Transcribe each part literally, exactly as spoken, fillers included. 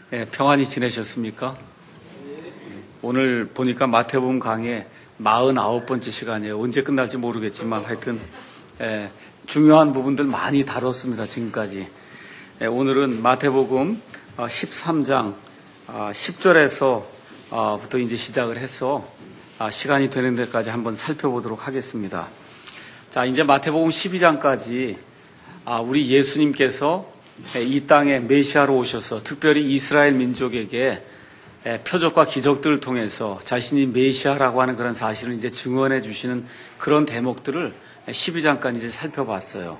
네, 평안히 지내셨습니까? 오늘 보니까 마태복음 강의 사십구 번째 시간이에요. 언제 끝날지 모르겠지만 하여튼 예, 중요한 부분들 많이 다뤘습니다. 지금까지. 예, 오늘은 마태복음 십삼 장 십 절에서 부터 이제 시작을 해서 시간이 되는 데까지 한번 살펴보도록 하겠습니다. 자, 이제 마태복음 십이 장까지 우리 예수님께서 이 땅에 메시아로 오셔서 특별히 이스라엘 민족에게 표적과 기적들을 통해서 자신이 메시아라고 하는 그런 사실을 이제 증언해 주시는 그런 대목들을 십이 장까지 이제 살펴봤어요.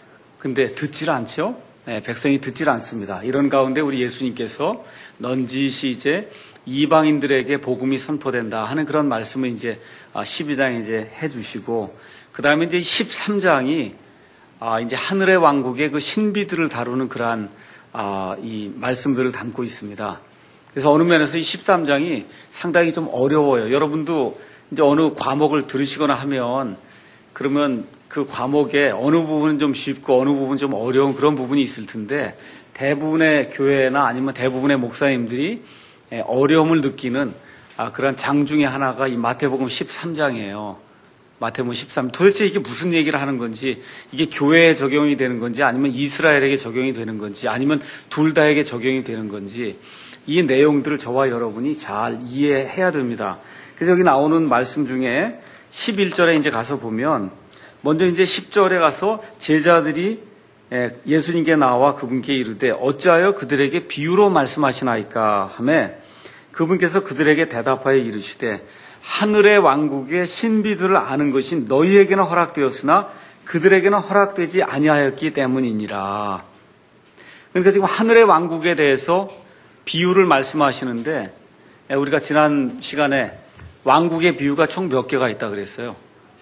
근데 듣질 않죠? 네, 백성이 듣질 않습니다. 이런 가운데 우리 예수님께서 넌지시 이제 이방인들에게 복음이 선포된다 하는 그런 말씀을 이제 십이 장에 이제 해 주시고, 그 다음에 이제 십삼 장이 아, 이제 하늘의 왕국의 그 신비들을 다루는 그러한, 아, 이 말씀들을 담고 있습니다. 그래서 어느 면에서 이 십삼 장이 상당히 좀 어려워요. 여러분도 이제 어느 과목을 들으시거나 하면, 그러면 그 과목의 어느 부분은 좀 쉽고 어느 부분은 좀 어려운 그런 부분이 있을 텐데, 대부분의 교회나 아니면 대부분의 목사님들이 어려움을 느끼는 아, 그런 장 중에 하나가 이 마태복음 십삼 장이에요. 마태복음 십삼. 도대체 이게 무슨 얘기를 하는 건지, 이게 교회에 적용이 되는 건지, 아니면 이스라엘에게 적용이 되는 건지, 아니면 둘 다에게 적용이 되는 건지, 이 내용들을 저와 여러분이 잘 이해해야 됩니다. 그래서 여기 나오는 말씀 중에 십일 절에 이제 가서 보면, 먼저 이제 십 절에 가서 제자들이 예수님께 나와 그분께 이르되 어찌하여 그들에게 비유로 말씀하시나이까 하매, 그분께서 그들에게 대답하여 이르시되 하늘의 왕국의 신비들을 아는 것이 너희에게는 허락되었으나 그들에게는 허락되지 아니하였기 때문이니라. 그러니까 지금 하늘의 왕국에 대해서 비유를 말씀하시는데, 우리가 지난 시간에 왕국의 비유가 총 몇 개가 있다 그랬어요?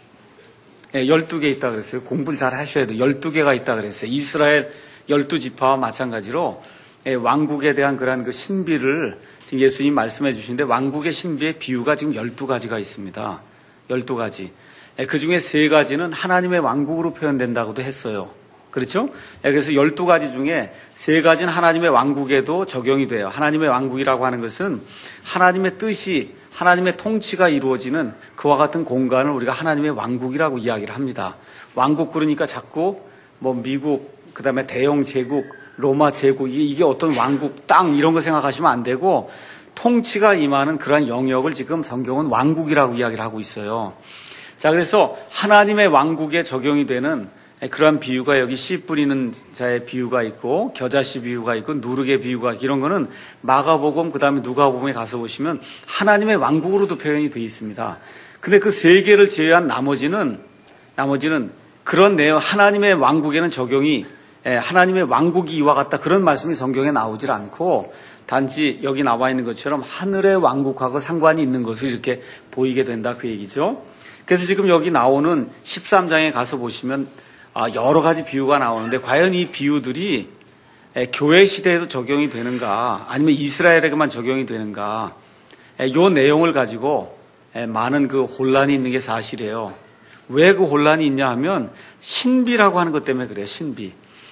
열두 개 있다 그랬어요. 공부를 잘 하셔야 돼요. 열두 개가 있다 그랬어요. 이스라엘 열두 지파와 마찬가지로 왕국에 대한 그러한 그 신비를 지금 예수님 말씀해 주시는데, 왕국의 신비의 비유가 지금 열두 가지가 있습니다. 열두 가지. 그 중에 세 가지는 하나님의 왕국으로 표현된다고도 했어요. 그렇죠? 그래서 열두 가지 중에 세 가지는 하나님의 왕국에도 적용이 돼요. 하나님의 왕국이라고 하는 것은 하나님의 뜻이, 하나님의 통치가 이루어지는 그와 같은 공간을 우리가 하나님의 왕국이라고 이야기를 합니다. 왕국 그러니까 자꾸 뭐 미국, 그 다음에 대영 제국, 로마 제국, 이게 어떤 왕국, 땅 이런 거 생각하시면 안 되고, 통치가 임하는 그러한 영역을 지금 성경은 왕국이라고 이야기를 하고 있어요. 자, 그래서 하나님의 왕국에 적용이 되는 그러한 비유가 여기 씨 뿌리는 자의 비유가 있고, 겨자씨 비유가 있고, 누룩의 비유가 있고, 이런 거는 마가복음 그 다음에 누가복음에 가서 보시면 하나님의 왕국으로도 표현이 되어 있습니다. 근데 그 세 개를 제외한 나머지는 나머지는 그런 내용, 하나님의 왕국에는 적용이, 하나님의 왕국이 이와 같다 그런 말씀이 성경에 나오질 않고, 단지 여기 나와 있는 것처럼 하늘의 왕국하고 상관이 있는 것을 이렇게 보이게 된다 그 얘기죠. 그래서 지금 여기 나오는 십삼 장에 가서 보시면 여러 가지 비유가 나오는데, 과연 이 비유들이 교회 시대에도 적용이 되는가, 아니면 이스라엘에게만 적용이 되는가, 이 내용을 가지고 많은 그 혼란이 있는 게 사실이에요. 왜 그 혼란이 있냐 하면 신비라고 하는 것 때문에 그래요. 신비.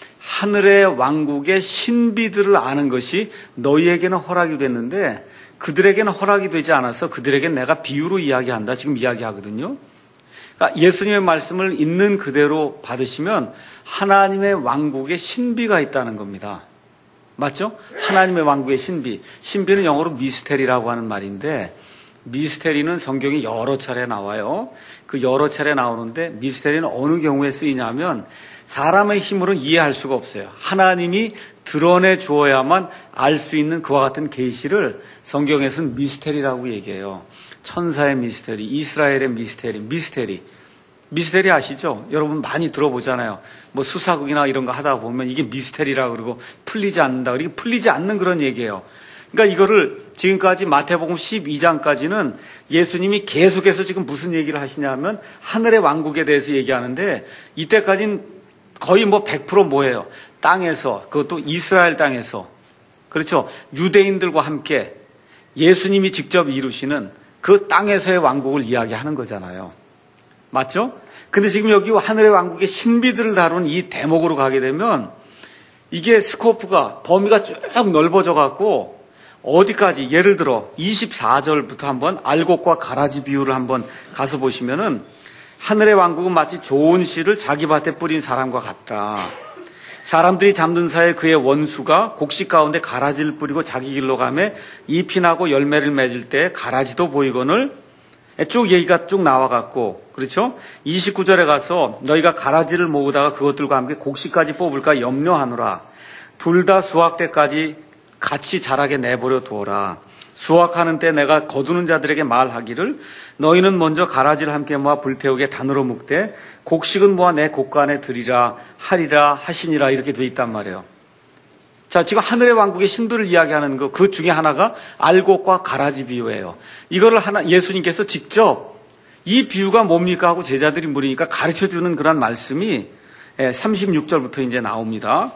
하늘의 왕국의 신비들을 아는 것이 너희에게는 허락이 됐는데 그들에게는 허락이 되지 않아서 그들에게는 내가 비유로 이야기한다 지금 이야기하거든요. 그러니까 예수님의 말씀을 있는 그대로 받으시면 하나님의 왕국의 신비가 있다는 겁니다. 맞죠? 하나님의 왕국의 신비. 신비는 영어로 미스테리라고 하는 말인데, 미스테리는 성경이 여러 차례 나와요. 그 여러 차례 나오는데 미스테리는 어느 경우에 쓰이냐면 사람의 힘으로는 이해할 수가 없어요. 하나님이 드러내 주어야만 알 수 있는 그와 같은 계시를 성경에서는 미스테리라고 얘기해요. 천사의 미스테리, 이스라엘의 미스테리, 미스테리. 미스테리 아시죠? 여러분 많이 들어보잖아요. 뭐 수사극이나 이런 거 하다 보면 이게 미스테리라고 그러고 풀리지 않는다. 이게 풀리지 않는 그런 얘기예요. 그러니까 이거를 지금까지 마태복음 십이 장까지는 예수님이 계속해서 지금 무슨 얘기를 하시냐면 하늘의 왕국에 대해서 얘기하는데, 이때까지는 거의 뭐 백 퍼센트 뭐예요? 땅에서, 그것도 이스라엘 땅에서, 그렇죠? 유대인들과 함께 예수님이 직접 이루시는 그 땅에서의 왕국을 이야기하는 거잖아요. 맞죠? 근데 지금 여기 하늘의 왕국의 신비들을 다루는 이 대목으로 가게 되면 이게 스코프가, 범위가 쭉 넓어져 갖고 어디까지? 예를 들어 이십사 절부터 한번 알곡과 가라지 비유를 한번 가서 보시면은 하늘의 왕국은 마치 좋은 씨를 자기 밭에 뿌린 사람과 같다. 사람들이 잠든 사이에 그의 원수가 곡식 가운데 가라지를 뿌리고 자기 길로 가매 잎이 나고 열매를 맺을 때 가라지도 보이거늘 쭉 얘기가 쭉 나와갖고, 그렇죠? 이십구 절에 가서 너희가 가라지를 모으다가 그것들과 함께 곡식까지 뽑을까 염려하노라. 둘 다 수확 때까지 같이 자라게 내버려 두어라. 수확하는 때 내가 거두는 자들에게 말하기를 너희는 먼저 가라지를 함께 모아 불태우게 단으로 묶되 곡식은 모아 내 곡간에 들이라 하리라 하시니라, 이렇게 돼 있단 말이에요. 자, 지금 하늘의 왕국의 신비를 이야기하는 거, 그 중에 하나가 알곡과 가라지 비유예요. 이거를 하나 예수님께서 직접 이 비유가 뭡니까 하고 제자들이 물으니까 가르쳐주는 그런 말씀이 삼십육 절부터 이제 나옵니다.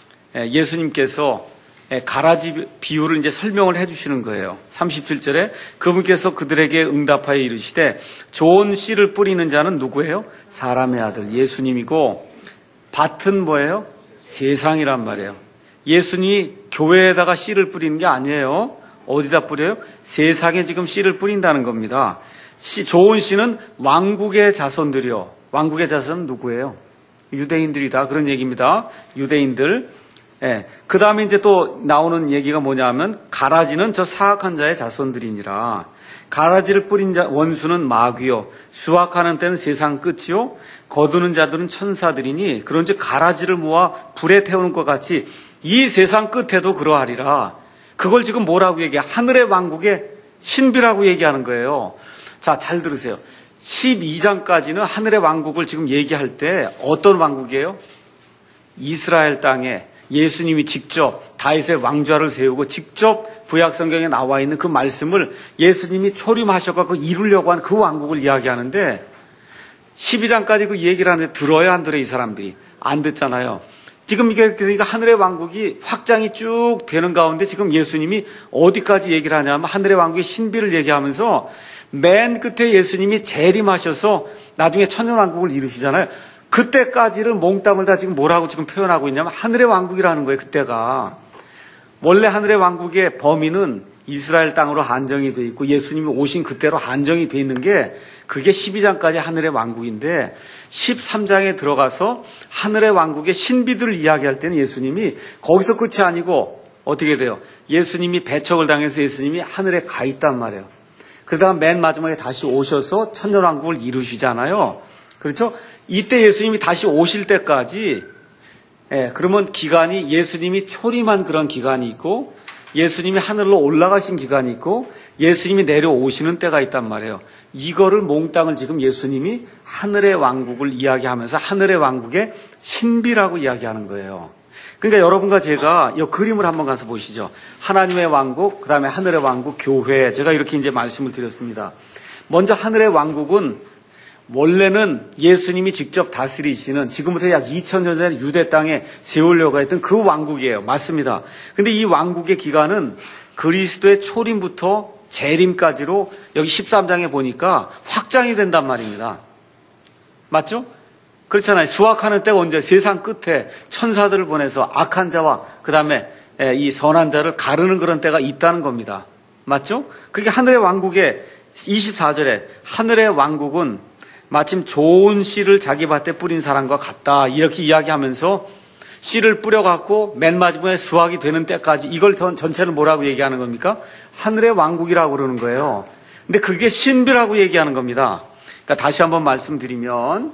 예수님께서 가라지 비유를 이제 설명을 해주시는 거예요. 삼십칠 절에 그분께서 그들에게 응답하여 이르시되 좋은 씨를 뿌리는 자는 누구예요? 사람의 아들 예수님이고, 밭은 뭐예요? 세상이란 말이에요. 예수님이 교회에다가 씨를 뿌리는 게 아니에요. 어디다 뿌려요? 세상에 지금 씨를 뿌린다는 겁니다. 씨, 좋은 씨는 왕국의 자손들이요. 왕국의 자손은 누구예요? 유대인들이다, 그런 얘기입니다. 유대인들. 예. 그 다음에 이제 또 나오는 얘기가 뭐냐면 가라지는 저 사악한 자의 자손들이니라. 가라지를 뿌린 자 원수는 마귀요, 수확하는 때는 세상 끝이요, 거두는 자들은 천사들이니 그런즉 가라지를 모아 불에 태우는 것 같이 이 세상 끝에도 그러하리라. 그걸 지금 뭐라고 얘기해? 하늘의 왕국의 신비라고 얘기하는 거예요. 자, 잘 들으세요. 십이 장까지는 하늘의 왕국을 지금 얘기할 때 어떤 왕국이에요? 이스라엘 땅에 예수님이 직접 다윗의 왕좌를 세우고 직접 구약성경에 나와 있는 그 말씀을 예수님이 초림하셔서 이루려고 한 그 왕국을 이야기하는데, 십이 장까지 그 얘기를 하는데 들어야 안 들어요? 이 사람들이 안 듣잖아요. 지금 이게 그러니까 하늘의 왕국이 확장이 쭉 되는 가운데 지금 예수님이 어디까지 얘기를 하냐면 하늘의 왕국의 신비를 얘기하면서 맨 끝에 예수님이 재림하셔서 나중에 천년왕국을 이루시잖아요. 그때까지를 몽땅을 다 지금 뭐라고 지금 표현하고 있냐면 하늘의 왕국이라는 거예요. 그때가 원래 하늘의 왕국의 범위는 이스라엘 땅으로 한정이 돼 있고 예수님이 오신 그때로 한정이 돼 있는 게 그게 십이 장까지 하늘의 왕국인데, 십삼 장에 들어가서 하늘의 왕국의 신비들을 이야기할 때는 예수님이 거기서 끝이 아니고 어떻게 돼요? 예수님이 배척을 당해서 예수님이 하늘에 가 있단 말이에요. 그 다음 맨 마지막에 다시 오셔서 천년왕국을 이루시잖아요. 그렇죠? 이때 예수님이 다시 오실 때까지, 예, 그러면 기간이 예수님이 초림한 그런 기간이 있고 예수님이 하늘로 올라가신 기간이 있고 예수님이 내려오시는 때가 있단 말이에요. 이거를 몽땅을 지금 예수님이 하늘의 왕국을 이야기하면서 하늘의 왕국의 신비라고 이야기하는 거예요. 그러니까 여러분과 제가 이 그림을 한번 가서 보시죠. 하나님의 왕국, 그 다음에 하늘의 왕국, 교회. 제가 이렇게 이제 말씀을 드렸습니다. 먼저 하늘의 왕국은 원래는 예수님이 직접 다스리시는 지금부터 약 이천 년 전에 유대 땅에 세우려고 했던 그 왕국이에요. 맞습니다. 근데 이 왕국의 기간은 그리스도의 초림부터 재림까지로 여기 십삼 장에 보니까 확장이 된단 말입니다. 맞죠? 그렇잖아요. 수확하는 때가 언제? 세상 끝에 천사들을 보내서 악한 자와 그 다음에 이 선한 자를 가르는 그런 때가 있다는 겁니다. 맞죠? 그게 하늘의 왕국의 이십사 절에 하늘의 왕국은 마침 좋은 씨를 자기 밭에 뿌린 사람과 같다, 이렇게 이야기하면서 씨를 뿌려갖고 맨 마지막에 수확이 되는 때까지 이걸 전, 전체를 뭐라고 얘기하는 겁니까? 하늘의 왕국이라고 그러는 거예요. 근데 그게 신비라고 얘기하는 겁니다. 그러니까 다시 한번 말씀드리면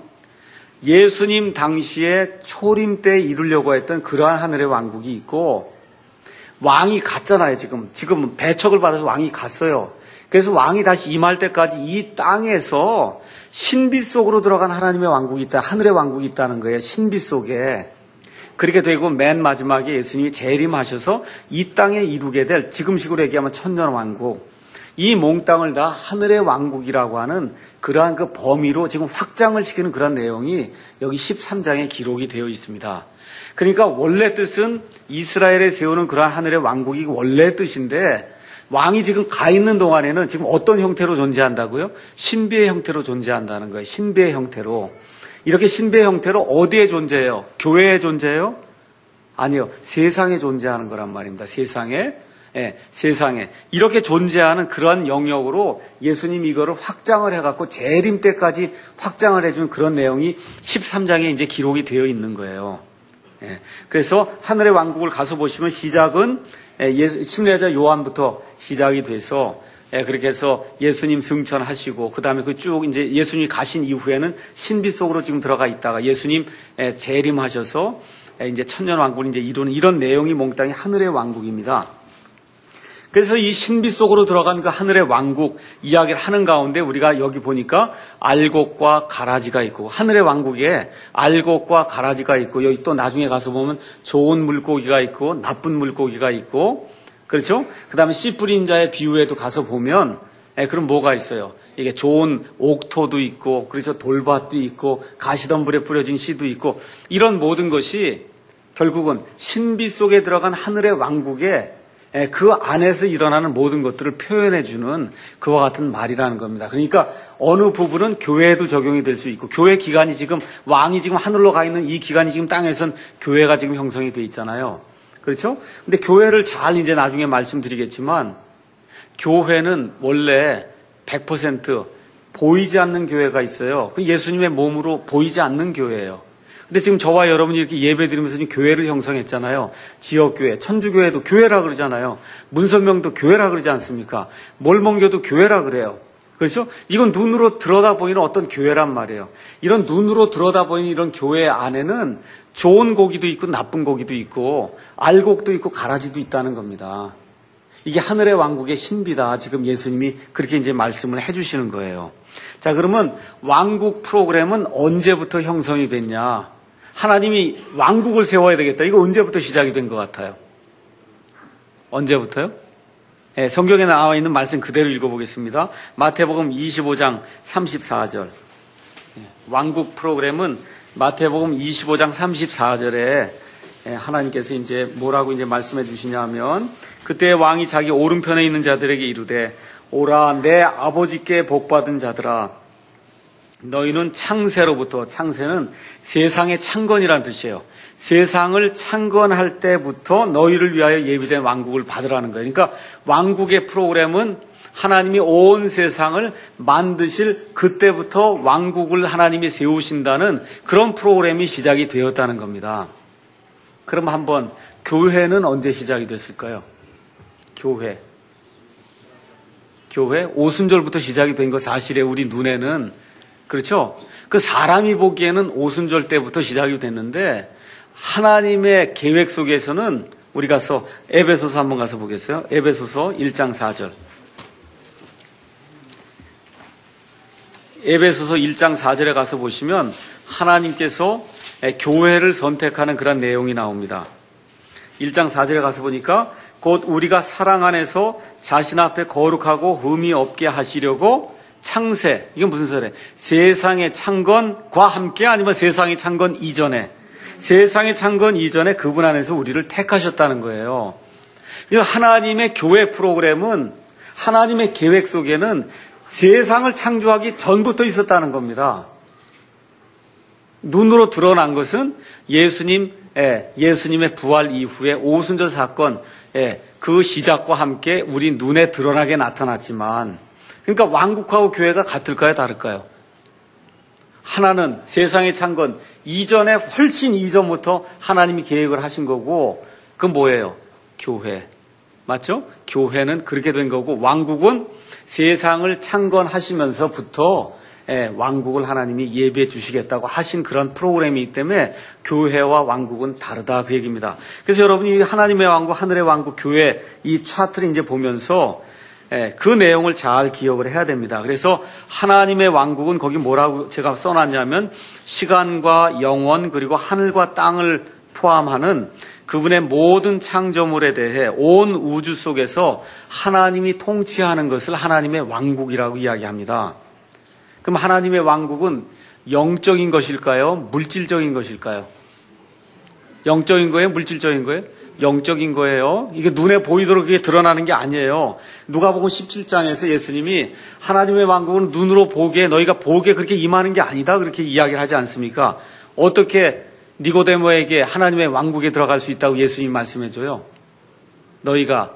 예수님 당시에 초림 때 이루려고 했던 그러한 하늘의 왕국이 있고, 왕이 갔잖아요. 지금 지금 배척을 받아서 왕이 갔어요. 그래서 왕이 다시 임할 때까지 이 땅에서 신비 속으로 들어간 하나님의 왕국이 있다, 하늘의 왕국이 있다는 거예요. 신비 속에. 그렇게 되고 맨 마지막에 예수님이 재림하셔서 이 땅에 이루게 될, 지금식으로 얘기하면 천년왕국, 이 몽땅을 다 하늘의 왕국이라고 하는 그러한 그 범위로 지금 확장을 시키는 그런 내용이 여기 십삼 장에 기록이 되어 있습니다. 그러니까 원래 뜻은 이스라엘에 세우는 그러한 하늘의 왕국이 원래 뜻인데, 왕이 지금 가 있는 동안에는 지금 어떤 형태로 존재한다고요? 신비의 형태로 존재한다는 거예요. 신비의 형태로. 이렇게 신비의 형태로 어디에 존재해요? 교회에 존재해요? 아니요. 세상에 존재하는 거란 말입니다. 세상에. 예, 세상에 이렇게 존재하는 그런 영역으로 예수님 이거를 확장을 해갖고 재림 때까지 확장을 해준 그런 내용이 십삼 장에 이제 기록이 되어 있는 거예요. 예, 그래서 하늘의 왕국을 가서 보시면 시작은 예, 침례자 요한부터 시작이 돼서 예, 그렇게 해서 예수님 승천하시고 그 다음에 그 쭉 이제 예수님이 가신 이후에는 신비 속으로 지금 들어가 있다가 예수님 예, 재림하셔서 예, 이제 천년 왕국을 이제 이루는 이런 내용이 몽땅히 하늘의 왕국입니다. 그래서 이 신비 속으로 들어간 그 하늘의 왕국 이야기를 하는 가운데 우리가 여기 보니까 알곡과 가라지가 있고 하늘의 왕국에 알곡과 가라지가 있고 여기 또 나중에 가서 보면 좋은 물고기가 있고 나쁜 물고기가 있고 그렇죠? 그 다음에 씨 뿌린 자의 비유에도 가서 보면 예, 그럼 뭐가 있어요? 이게 좋은 옥토도 있고 그래서 돌밭도 있고 가시덤불에 뿌려진 씨도 있고 이런 모든 것이 결국은 신비 속에 들어간 하늘의 왕국에 그 안에서 일어나는 모든 것들을 표현해주는 그와 같은 말이라는 겁니다. 그러니까 어느 부분은 교회에도 적용이 될 수 있고 교회 기간이 지금 왕이 지금 하늘로 가 있는 이 기간이 지금 땅에선 교회가 지금 형성이 돼 있잖아요. 그렇죠? 근데 교회를 잘 이제 나중에 말씀드리겠지만 교회는 원래 백 퍼센트 보이지 않는 교회가 있어요. 그 예수님의 몸으로 보이지 않는 교회예요. 근데 지금 저와 여러분이 이렇게 예배 드리면서 지금 교회를 형성했잖아요. 지역교회, 천주교회도 교회라 그러잖아요. 문선명도 교회라 그러지 않습니까? 몰몬교도 교회라 그래요. 그렇죠? 이건 눈으로 들여다보이는 어떤 교회란 말이에요. 이런 눈으로 들여다보이는 이런 교회 안에는 좋은 고기도 있고 나쁜 고기도 있고 알곡도 있고 가라지도 있다는 겁니다. 이게 하늘의 왕국의 신비다. 지금 예수님이 그렇게 이제 말씀을 해주시는 거예요. 자, 그러면 왕국 프로그램은 언제부터 형성이 됐냐? 하나님이 왕국을 세워야 되겠다. 이거 언제부터 시작이 된 것 같아요? 언제부터요? 네, 성경에 나와 있는 말씀 그대로 읽어보겠습니다. 마태복음 이십오 장 삼십사 절. 네, 왕국 프로그램은 마태복음 이십오 장 삼십사 절에 하나님께서 이제 뭐라고 이제 말씀해 주시냐면 그때 왕이 자기 오른편에 있는 자들에게 이르되 오라 내 아버지께 복받은 자들아 너희는 창세로부터 창세는 세상의 창건이란 뜻이에요. 세상을 창건할 때부터 너희를 위하여 예비된 왕국을 받으라는 거예요. 그러니까 왕국의 프로그램은 하나님이 온 세상을 만드실 그때부터 왕국을 하나님이 세우신다는 그런 프로그램이 시작이 되었다는 겁니다. 그럼 한번 교회는 언제 시작이 됐을까요? 교회. 교회 오순절부터 시작이 된 거 사실에 우리 눈에는 그렇죠? 그 사람이 보기에는 오순절 때부터 시작이 됐는데 하나님의 계획 속에서는 우리 가서 에베소서 한번 가서 보겠어요? 에베소서 일 장 사 절. 에베소서 일 장 사 절에 가서 보시면 하나님께서 교회를 선택하는 그런 내용이 나옵니다. 일 장 사 절에 가서 보니까 곧 우리가 사랑 안에서 자신 앞에 거룩하고 흠이 없게 하시려고 창세, 이건 무슨 소리예요? 세상의 창건과 함께 아니면 세상의 창건 이전에 세상의 창건 이전에 그분 안에서 우리를 택하셨다는 거예요. 하나님의 교회 프로그램은 하나님의 계획 속에는 세상을 창조하기 전부터 있었다는 겁니다. 눈으로 드러난 것은 예수님, 예수님의 부활 이후에 오순절 사건, 그 시작과 함께 우리 눈에 드러나게 나타났지만, 그러니까 왕국하고 교회가 같을까요, 다를까요? 하나는 세상의 창건 이전에 훨씬 이전부터 하나님이 계획을 하신 거고, 그건 뭐예요? 교회. 맞죠? 교회는 그렇게 된 거고, 왕국은 세상을 창건하시면서부터 왕국을 하나님이 예비해 주시겠다고 하신 그런 프로그램이기 때문에 교회와 왕국은 다르다 그 얘기입니다. 그래서 여러분이 하나님의 왕국, 하늘의 왕국, 교회 이 차트를 이제 보면서 그 내용을 잘 기억을 해야 됩니다. 그래서 하나님의 왕국은 거기 뭐라고 제가 써놨냐면 시간과 영원 그리고 하늘과 땅을 포함하는 그분의 모든 창조물에 대해 온 우주 속에서 하나님이 통치하는 것을 하나님의 왕국이라고 이야기합니다. 그럼 하나님의 왕국은 영적인 것일까요? 물질적인 것일까요? 영적인 거예요? 물질적인 거예요? 영적인 거예요. 이게 눈에 보이도록 이게 드러나는 게 아니에요. 누가복음 십칠 장에서 예수님이 하나님의 왕국은 눈으로 보게 너희가 보게 그렇게 임하는 게 아니다 그렇게 이야기를 하지 않습니까? 어떻게 니고데모에게 하나님의 왕국에 들어갈 수 있다고 예수님이 말씀해줘요? 너희가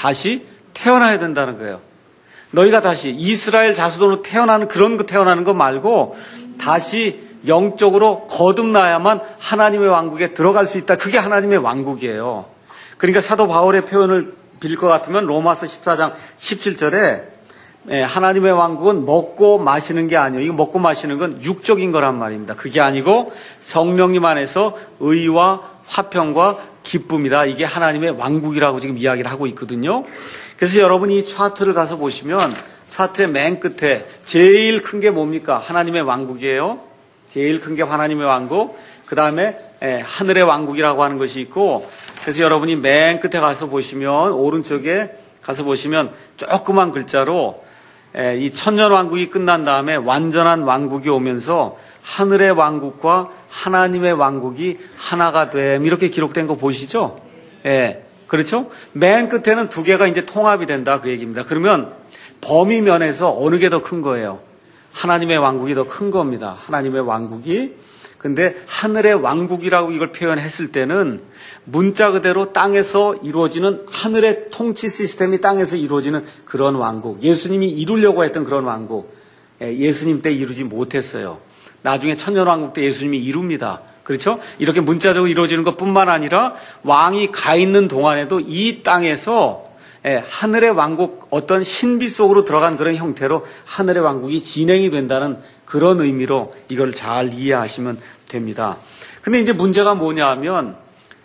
다시 태어나야 된다는 거예요. 너희가 다시 이스라엘 자손으로 태어나는 그런 거 태어나는 거 말고 다시 영적으로 거듭나야만 하나님의 왕국에 들어갈 수 있다. 그게 하나님의 왕국이에요. 그러니까 사도 바울의 표현을 빌 것 같으면 로마서 십사 장 십칠 절에 하나님의 왕국은 먹고 마시는 게 아니에요. 이거 먹고 마시는 건 육적인 거란 말입니다. 그게 아니고 성령님 안에서 의와 화평과 기쁨이다. 이게 하나님의 왕국이라고 지금 이야기를 하고 있거든요. 그래서 여러분이 이 차트를 가서 보시면 차트의 맨 끝에 제일 큰 게 뭡니까? 하나님의 왕국이에요. 제일 큰 게 하나님의 왕국. 그 다음에 하늘의 왕국이라고 하는 것이 있고, 그래서 여러분이 맨 끝에 가서 보시면 오른쪽에 가서 보시면 조그만 글자로 이 천년 왕국이 끝난 다음에 완전한 왕국이 오면서 하늘의 왕국과 하나님의 왕국이 하나가 됨, 이렇게 기록된 거 보이시죠? 예, 그렇죠? 맨 끝에는 두 개가 이제 통합이 된다, 그 얘기입니다. 그러면 범위 면에서 어느 게 더 큰 거예요? 하나님의 왕국이 더 큰 겁니다. 하나님의 왕국이. 근데 하늘의 왕국이라고 이걸 표현했을 때는 문자 그대로 땅에서 이루어지는 하늘의 통치 시스템이 땅에서 이루어지는 그런 왕국. 예수님이 이루려고 했던 그런 왕국. 예수님 때 이루지 못했어요. 나중에 천년왕국 때 예수님이 이룹니다. 그렇죠? 이렇게 문자적으로 이루어지는 것뿐만 아니라 왕이 가 있는 동안에도 이 땅에서 하늘의 왕국, 어떤 신비 속으로 들어간 그런 형태로 하늘의 왕국이 진행이 된다는 그런 의미로 이걸 잘 이해하시면 됩니다. 근데 이제 문제가 뭐냐 하면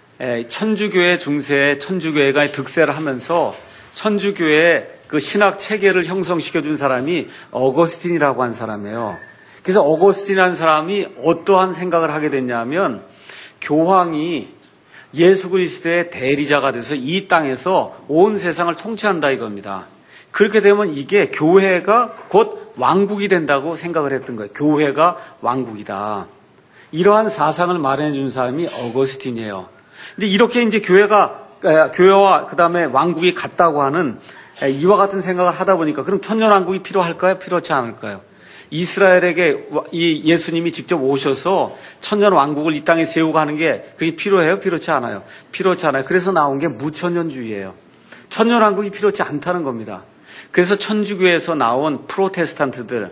천주교회 중세, 천주교회가 득세를 하면서 천주교회의 그 신학 체계를 형성시켜 준 사람이 어거스틴이라고 한 사람이에요. 그래서 어거스틴이라는 사람이 어떠한 생각을 하게 됐냐면 교황이 예수 그리스도의 대리자가 돼서 이 땅에서 온 세상을 통치한다 이겁니다. 그렇게 되면 이게 교회가 곧 왕국이 된다고 생각을 했던 거예요. 교회가 왕국이다. 이러한 사상을 마련해 준 사람이 어거스틴이에요. 근데 이렇게 이제 교회가, 교회와 그 다음에 왕국이 같다고 하는 이와 같은 생각을 하다 보니까 그럼 천년왕국이 필요할까요? 필요하지 않을까요? 이스라엘에게 이 예수님이 직접 오셔서 천년 왕국을 이 땅에 세우고 하는 게 그게 필요해요? 필요치 않아요? 필요치 않아요. 그래서 나온 게 무천년주의예요. 천년 왕국이 필요치 않다는 겁니다. 그래서 천주교에서 나온 프로테스탄트들,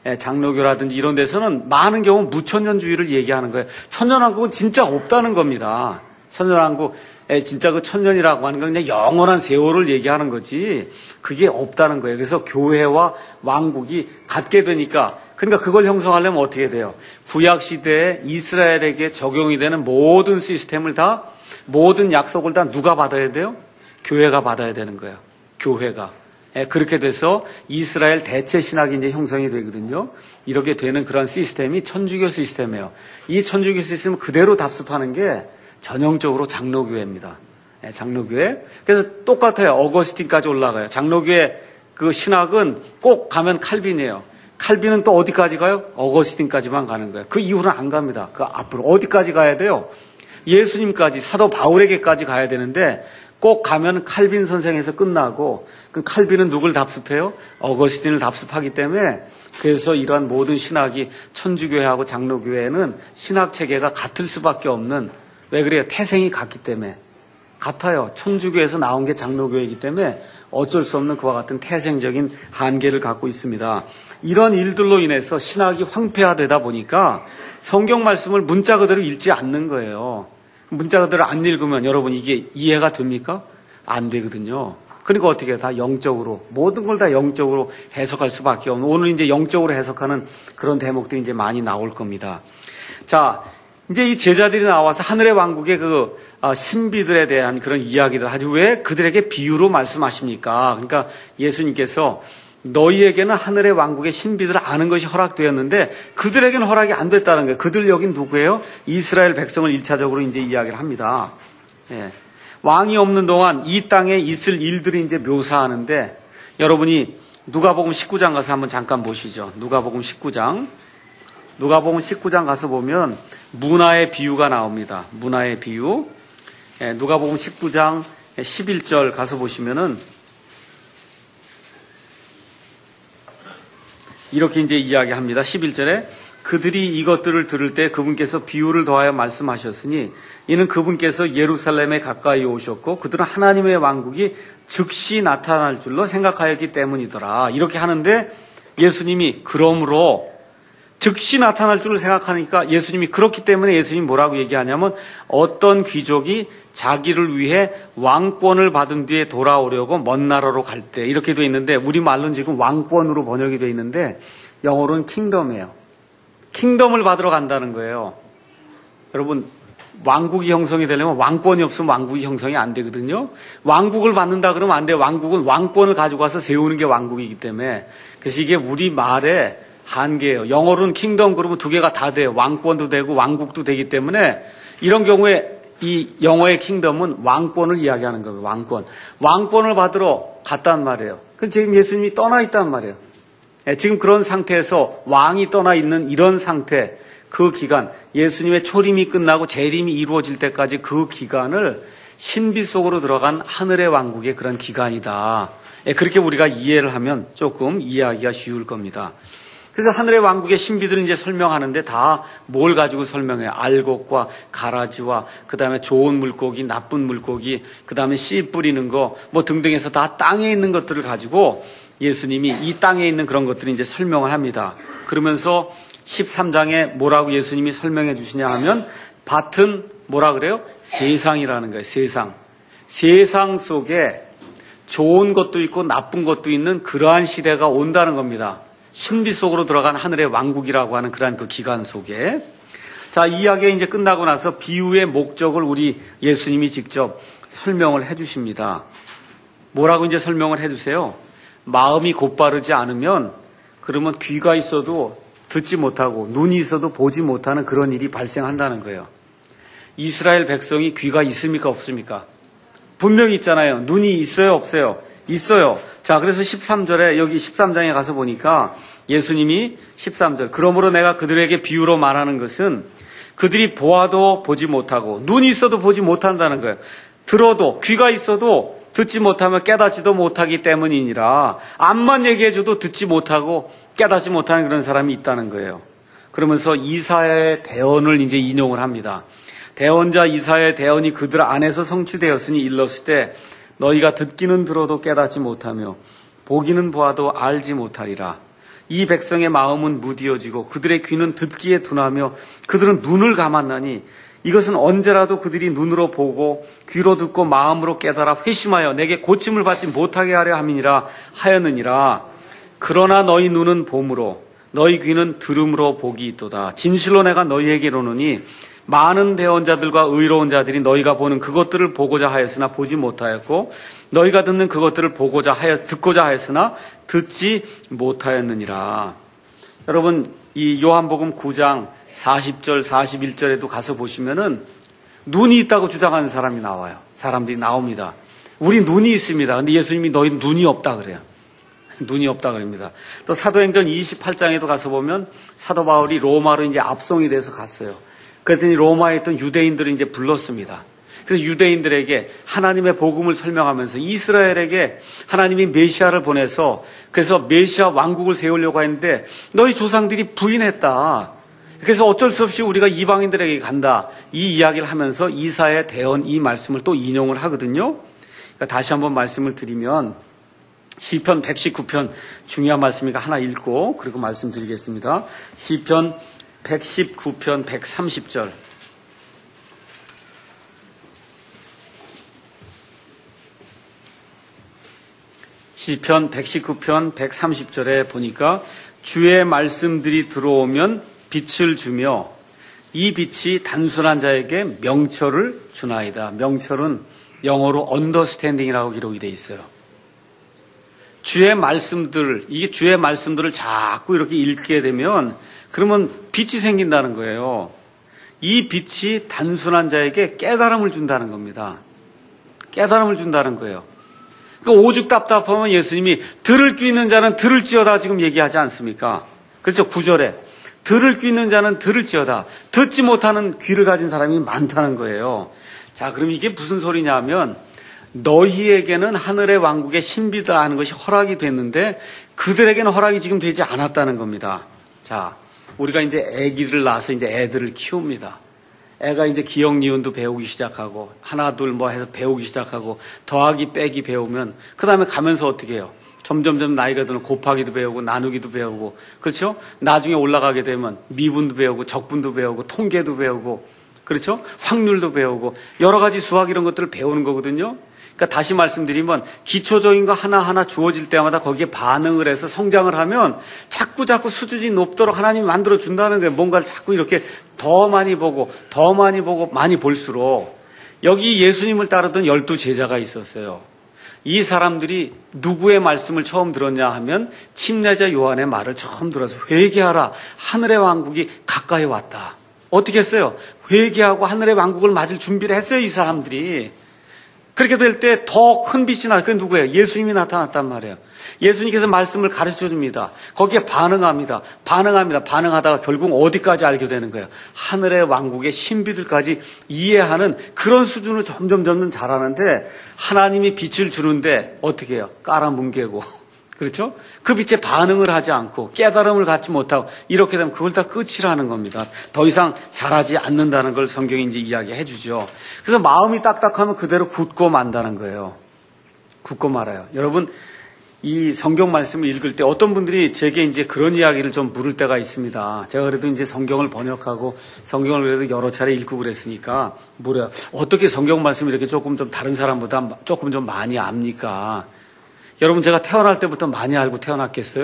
장로교라든지 이런 데서는 많은 경우 무천년주의를 얘기하는 거예요. 천년 왕국은 진짜 없다는 겁니다. 천년 왕국, 진짜 그 천년이라고 하는 건 그냥 영원한 세월을 얘기하는 거지 그게 없다는 거예요. 그래서 교회와 왕국이 같게 되니까, 그러니까 그걸 형성하려면 어떻게 돼요? 구약 시대에 이스라엘에게 적용이 되는 모든 시스템을 다, 모든 약속을 다 누가 받아야 돼요? 교회가 받아야 되는 거예요. 교회가. 그렇게 돼서 이스라엘 대체 신학이 이제 형성이 되거든요. 이렇게 되는 그런 시스템이 천주교 시스템이에요. 이 천주교 시스템을 그대로 답습하는 게 전형적으로 장로교회입니다. 장로교회. 그래서 똑같아요. 어거스틴까지 올라가요. 장로교회 그 신학은 꼭 가면 칼빈이에요. 칼빈은 또 어디까지 가요? 어거스틴까지만 가는 거예요. 그 이후는 안 갑니다. 그 앞으로 어디까지 가야 돼요? 예수님까지, 사도 바울에게까지 가야 되는데 꼭 가면 칼빈 선생에서 끝나고, 그 칼빈은 누굴 답습해요? 어거스틴을 답습하기 때문에, 그래서 이러한 모든 신학이 천주교회하고 장로교회는 신학 체계가 같을 수밖에 없는, 왜 그래요? 태생이 같기 때문에. 같아요. 천주교에서 나온 게 장로교회이기 때문에 어쩔 수 없는 그와 같은 태생적인 한계를 갖고 있습니다. 이런 일들로 인해서 신학이 황폐화되다 보니까 성경 말씀을 문자 그대로 읽지 않는 거예요. 문자 그대로 안 읽으면 여러분 이게 이해가 됩니까? 안 되거든요. 그러니까 어떻게 해요? 다 영적으로, 모든 걸 다 영적으로 해석할 수밖에 없는, 오늘 이제 영적으로 해석하는 그런 대목들이 이제 많이 나올 겁니다. 자, 이제 이 제자들이 나와서 하늘의 왕국의 그 신비들에 대한 그런 이야기를 하지, 왜 그들에게 비유로 말씀하십니까? 그러니까 예수님께서 너희에게는 하늘의 왕국의 신비들을 아는 것이 허락되었는데 그들에게는 허락이 안 됐다는 거예요. 그들 여긴 누구예요? 이스라엘 백성을 일차적으로 이제 이야기를 합니다. 예. 왕이 없는 동안 이 땅에 있을 일들이 이제 묘사하는데, 여러분이 누가복음 십구 장 가서 한번 잠깐 보시죠. 누가복음 십구 장. 누가복음 십구 장 가서 보면 문화의 비유가 나옵니다. 문화의 비유. 예, 누가복음 십구 장 십일 절 가서 보시면은 이렇게 이제 이야기합니다. 십일 절에 그들이 이것들을 들을 때 그분께서 비유를 더하여 말씀하셨으니 이는 그분께서 예루살렘에 가까이 오셨고 그들은 하나님의 왕국이 즉시 나타날 줄로 생각하였기 때문이더라. 이렇게 하는데 예수님이 그러므로 즉시 나타날 줄을 생각하니까 예수님이 그렇기 때문에 예수님이 뭐라고 얘기하냐면 어떤 귀족이 자기를 위해 왕권을 받은 뒤에 돌아오려고 먼 나라로 갈 때 이렇게 돼 있는데 우리말로는 지금 왕권으로 번역이 돼 있는데 영어로는 킹덤이에요. 킹덤을 받으러 간다는 거예요. 여러분 왕국이 형성이 되려면 왕권이 없으면 왕국이 형성이 안 되거든요. 왕국을 받는다 그러면 안 돼요. 왕국은 왕권을 가지고 와서 세우는 게 왕국이기 때문에 그래서 이게 우리말의 한계예요. 영어로는 킹덤 그러면 두 개가 다 돼요. 왕권도 되고 왕국도 되기 때문에 이런 경우에 이 영어의 킹덤은 왕권을 이야기하는 거예요. 왕권. 왕권을 받으러 갔단 말이에요. 그 지금 예수님이 떠나 있단 말이에요. 지금 그런 상태에서 왕이 떠나 있는 이런 상태, 그 기간, 예수님의 초림이 끝나고 재림이 이루어질 때까지 그 기간을 신비 속으로 들어간 하늘의 왕국의 그런 기간이다. 그렇게 우리가 이해를 하면 조금 이해하기가 쉬울 겁니다. 그래서 하늘의 왕국의 신비들을 이제 설명하는데 다 뭘 가지고 설명해요? 알곡과 가라지와 그 다음에 좋은 물고기, 나쁜 물고기, 그 다음에 씨 뿌리는 거, 뭐 등등해서 다 땅에 있는 것들을 가지고 예수님이 이 땅에 있는 그런 것들을 이제 설명을 합니다. 그러면서 십삼 장에 뭐라고 예수님이 설명해 주시냐 하면 밭은 뭐라 그래요? 세상이라는 거예요. 세상. 세상 속에 좋은 것도 있고 나쁜 것도 있는 그러한 시대가 온다는 겁니다. 신비 속으로 들어간 하늘의 왕국이라고 하는 그러한 그 기간 속에. 자, 이야기가 이제 끝나고 나서 비유의 목적을 우리 예수님이 직접 설명을 해 주십니다. 뭐라고 이제 설명을 해 주세요? 마음이 곧바르지 않으면 그러면 귀가 있어도 듣지 못하고 눈이 있어도 보지 못하는 그런 일이 발생한다는 거예요. 이스라엘 백성이 귀가 있습니까? 없습니까? 분명히 있잖아요. 눈이 있어요? 없어요? 있어요. 자, 그래서 십삼 절에 여기 십삼 장에 가서 보니까 예수님이 십삼 절 그러므로 내가 그들에게 비유로 말하는 것은 그들이 보아도 보지 못하고 눈이 있어도 보지 못한다는 거예요. 들어도 귀가 있어도 듣지 못하면 깨닫지도 못하기 때문이니라. 앞만 얘기해줘도 듣지 못하고 깨닫지 못하는 그런 사람이 있다는 거예요. 그러면서 이사야의 대언을 이제 인용을 합니다. 대언자 이사야의 대언이 그들 안에서 성취되었으니 일렀을 때 너희가 듣기는 들어도 깨닫지 못하며 보기는 보아도 알지 못하리라. 이 백성의 마음은 무디어지고 그들의 귀는 듣기에 둔하며 그들은 눈을 감았나니 이것은 언제라도 그들이 눈으로 보고 귀로 듣고 마음으로 깨달아 회심하여 내게 고침을 받지 못하게 하려 함이니라 하였느니라. 그러나 너희 눈은 봄으로 너희 귀는 들음으로 복이 있도다. 진실로 내가 너희에게 이르노니 많은 대언자들과 의로운 자들이 너희가 보는 그것들을 보고자 하였으나 보지 못하였고 너희가 듣는 그것들을 보고자 하였 듣고자 하였으나 듣지 못하였느니라. 여러분 이 요한복음 구 장 사십 절 사십일 절에도 가서 보시면은 눈이 있다고 주장하는 사람이 나와요. 사람들이 나옵니다. 우리 눈이 있습니다. 근데 예수님이 너희 눈이 없다 그래요. 눈이 없다 그럽니다. 또 사도행전 이십팔 장에도 가서 보면 사도 바울이 로마로 이제 압송이 돼서 갔어요. 그랬더니 로마에 있던 유대인들을 이제 불렀습니다. 그래서 유대인들에게 하나님의 복음을 설명하면서 이스라엘에게 하나님이 메시아를 보내서 그래서 메시아 왕국을 세우려고 했는데 너희 조상들이 부인했다. 그래서 어쩔 수 없이 우리가 이방인들에게 간다. 이 이야기를 하면서 이사야의 대언 이 말씀을 또 인용을 하거든요. 그러니까 다시 한번 말씀을 드리면 시편 백십구 편 중요한 말씀이니까 하나 읽고 그리고 말씀드리겠습니다. 시편 백십구 편 백삼십 절. 시편 백십구 편 백삼십 절에 보니까 주의 말씀들이 들어오면 빛을 주며 이 빛이 단순한 자에게 명철을 주나이다. 명철은 영어로 understanding이라고 기록이 되어 있어요. 주의 말씀들, 이게 주의 말씀들을 자꾸 이렇게 읽게 되면 그러면 빛이 생긴다는 거예요. 이 빛이 단순한 자에게 깨달음을 준다는 겁니다. 깨달음을 준다는 거예요. 그러니까 오죽 답답하면 예수님이 들을 귀 있는 자는 들을지어다 지금 얘기하지 않습니까? 그렇죠. 구 절에 들을 귀 있는 자는 들을지어다. 듣지 못하는 귀를 가진 사람이 많다는 거예요. 자, 그럼 이게 무슨 소리냐 하면 너희에게는 하늘의 왕국의 신비다 하는 것이 허락이 됐는데 그들에게는 허락이 지금 되지 않았다는 겁니다. 자, 우리가 이제 아기를 낳아서 이제 애들을 키웁니다. 애가 이제 기억 니은도 배우기 시작하고 하나 둘 뭐 해서 배우기 시작하고 더하기 빼기 배우면 그 다음에 가면서 어떻게 해요? 점점점 나이가 들면 곱하기도 배우고 나누기도 배우고 그렇죠? 나중에 올라가게 되면 미분도 배우고 적분도 배우고 통계도 배우고 그렇죠? 확률도 배우고 여러 가지 수학 이런 것들을 배우는 거거든요. 그러니까 다시 말씀드리면 기초적인 거 하나하나 주어질 때마다 거기에 반응을 해서 성장을 하면 자꾸 자꾸 수준이 높도록 하나님이 만들어 준다는 거예요. 뭔가를 자꾸 이렇게 더 많이 보고 더 많이 보고 많이 볼수록 여기 예수님을 따르던 열두 제자가 있었어요. 이 사람들이 누구의 말씀을 처음 들었냐 하면 침례자 요한의 말을 처음 들어서 회개하라 하늘의 왕국이 가까이 왔다. 어떻게 했어요? 회개하고 하늘의 왕국을 맞을 준비를 했어요. 이 사람들이. 그렇게 될 때 더 큰 빛이 나. 그게 누구예요? 예수님이 나타났단 말이에요. 예수님께서 말씀을 가르쳐 줍니다. 거기에 반응합니다. 반응합니다. 반응하다가 결국 어디까지 알게 되는 거예요? 하늘의 왕국의 신비들까지 이해하는 그런 수준으로 점점 점점 자라는데 하나님이 빛을 주는데 어떻게 해요? 깔아뭉개고 그렇죠? 그 빛에 반응을 하지 않고 깨달음을 갖지 못하고 이렇게 되면 그걸 다 끝이라는 겁니다. 더 이상 자라지 않는다는 걸 성경이 이제 이야기해 주죠. 그래서 마음이 딱딱하면 그대로 굳고 만다는 거예요. 굳고 말아요. 여러분, 이 성경 말씀을 읽을 때 어떤 분들이 제게 이제 그런 이야기를 좀 물을 때가 있습니다. 제가 그래도 이제 성경을 번역하고 성경을 그래도 여러 차례 읽고 그랬으니까 물어요. 어떻게 성경 말씀을 이렇게 조금 좀 다른 사람보다 조금 좀 많이 압니까? 여러분, 제가 태어날 때부터 많이 알고 태어났겠어요?